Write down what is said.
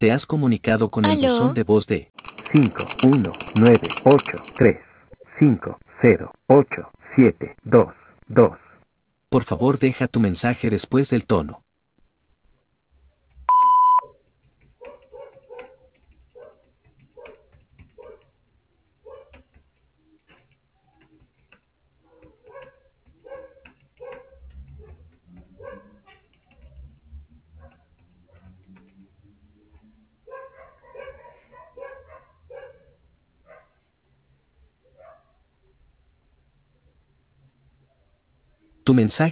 Te has comunicado con el buzón ¿Aló? de voz de 51983508722. Por favor, deja tu mensaje después del tono. Tu mensaje